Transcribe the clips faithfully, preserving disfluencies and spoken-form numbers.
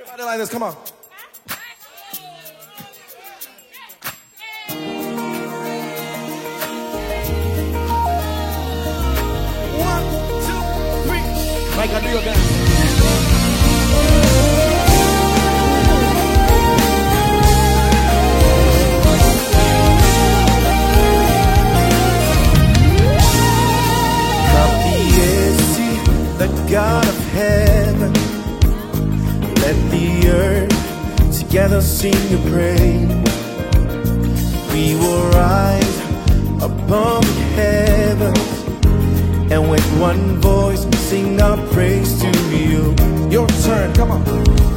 Everybody like this, come on. One, two, three. Mike, I do your best. The God of heaven, let the earth together sing your praise. We will rise above the heavens, and with one voice we sing our praise to you. Your turn, come on.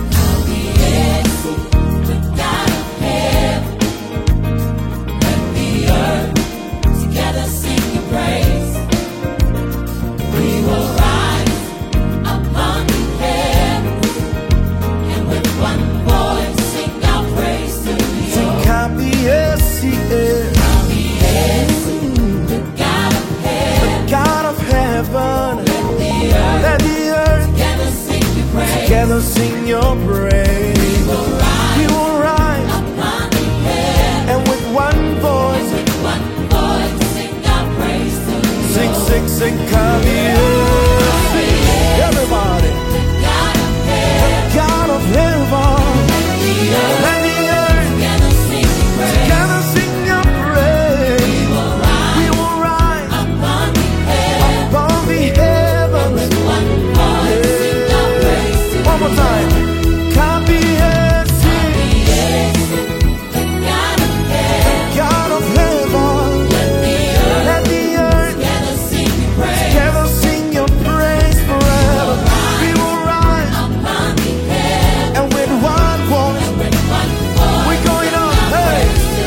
Together sing your praise. We will rise, we will rise upon the heavens, and with one voice, with one voice sing our praise to you. Sing, sing, sing, come here. Everybody. The God of heaven, the God of heaven, let the earth, let the earth together sing your praise. Together sing your praise. We will rise, we will rise upon the heavens, upon the heavens, and with one voice sing our praise. One more time. Kabiesi, the God of heaven, the God of heaven. Let the earth, let the earth together sing your praise. Together sing your praise forever. We will rise upon the heavens, and with one voice, and with one voice we're going up. Hey,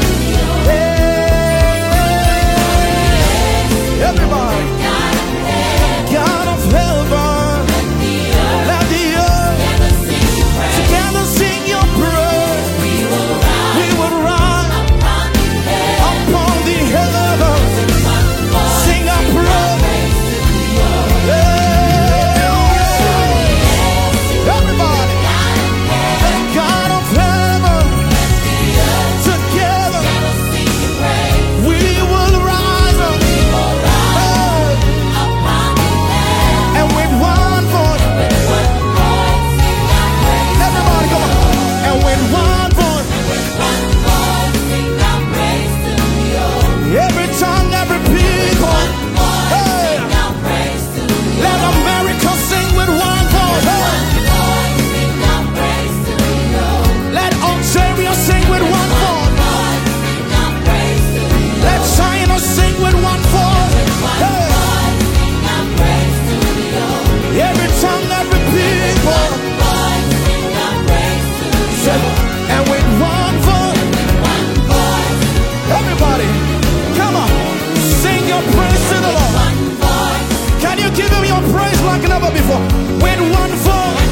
hey, everybody. God of heaven, let the earth together sing your praise. We will rise, we will rise upon the heavens, sing our praise. Everybody, the God of heaven, together we will rise up, and with one voice. Everybody, come on. And with one voice, every tongue, every people, hey, let America sing with one voice. Hey. Let Ontario sing with one voice. Let China sing with one voice. Hey. Every tongue, every people, and with one voice, everybody, come on, sing your praise to the Lord. Can you give him your praise like never before? With one voice,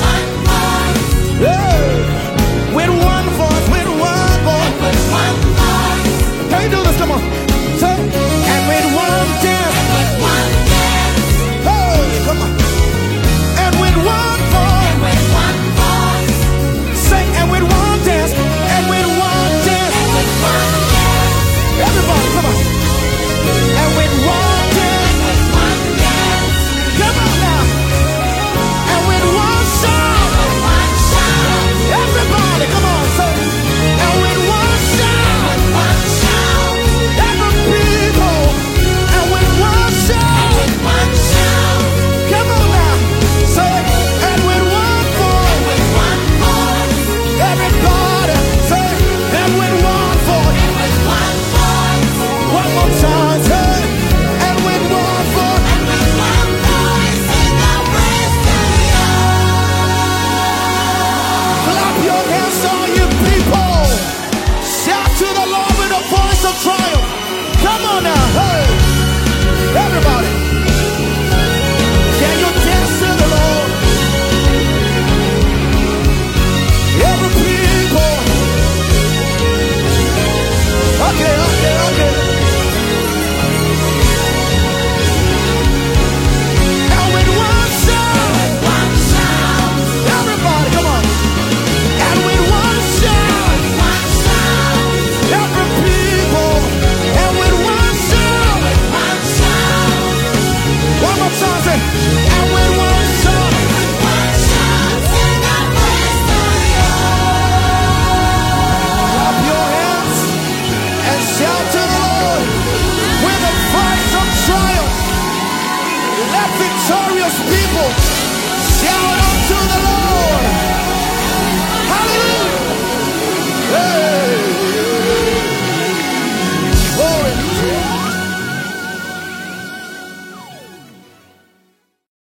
yeah. With one voice, with one voice. Can you do this? Come on, say, and with one dance, hey, come on, and with one voice, sing, and with one dance, and with one dance, everybody, come on, and with one dance, come on now, and with one shout, everybody, come on, say, and with one shout, every people, and with one shout, come on now, say, and with one voice, everybody, say, and with one voice, one more time, say, and with one voice, clap your hands, all you people, shout to the Lord with a voice of triumph. Come on now, hey, everybody, can you dance to the Lord? Every people, okay, okay, okay. And with one shout, everybody, come on. victorious people. Shout unto the Lord.